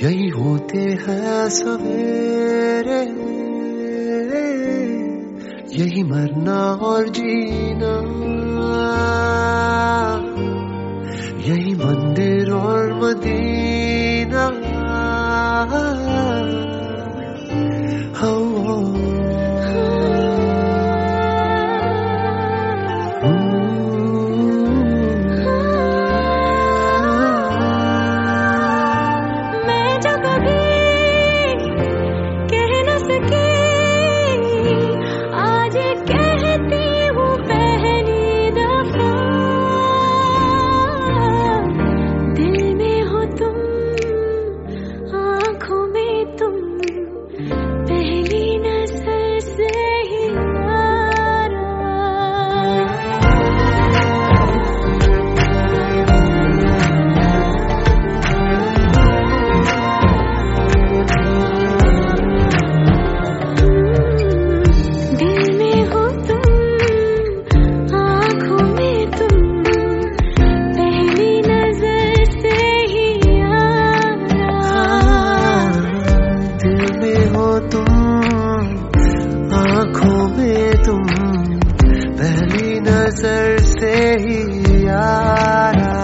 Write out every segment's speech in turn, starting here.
यही होते हैं सवेरे, यही मरना और जीना, यही मंदिर और मदीना। आँखों में तुम पहली नजर से ही यारा,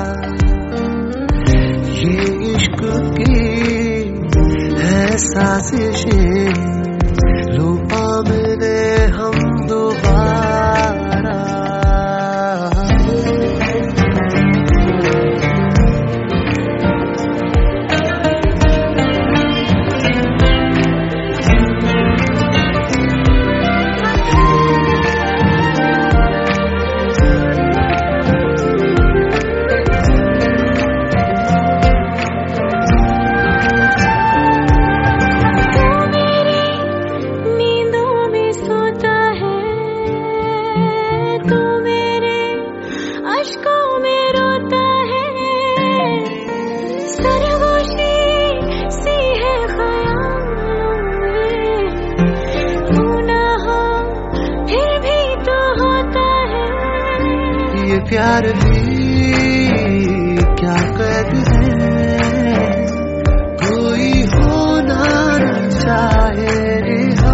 ये इश्क की है साजिशें, लो आ मिले हम दोबारा। ये प्यार भी क्या कैद है, कोई होना न चाहे रिहा।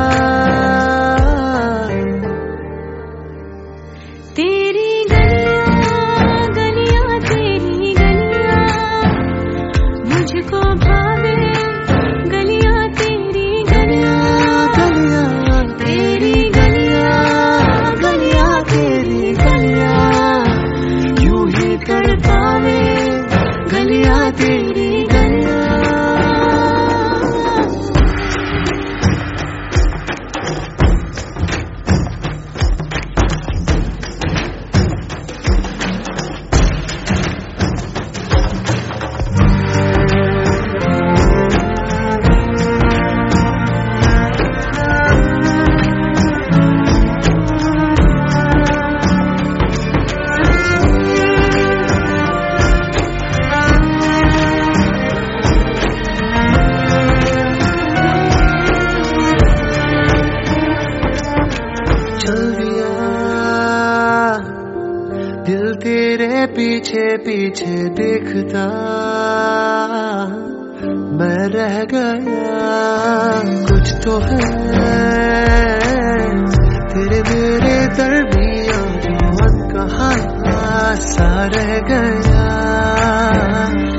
तेरी गलियां गलियां तेरी गलियां मुझको भावे, गलियां तेरी गलियां गलियां तेरी गलियां गलियां तेरी गलियां तड़पावे, गलियां तेरी गलियां। दिल तेरे पीछे पीछे देखता मैं रह गया, कुछ तो है तेरे मेरे दरमियां, मन कहाँ सा रह गया।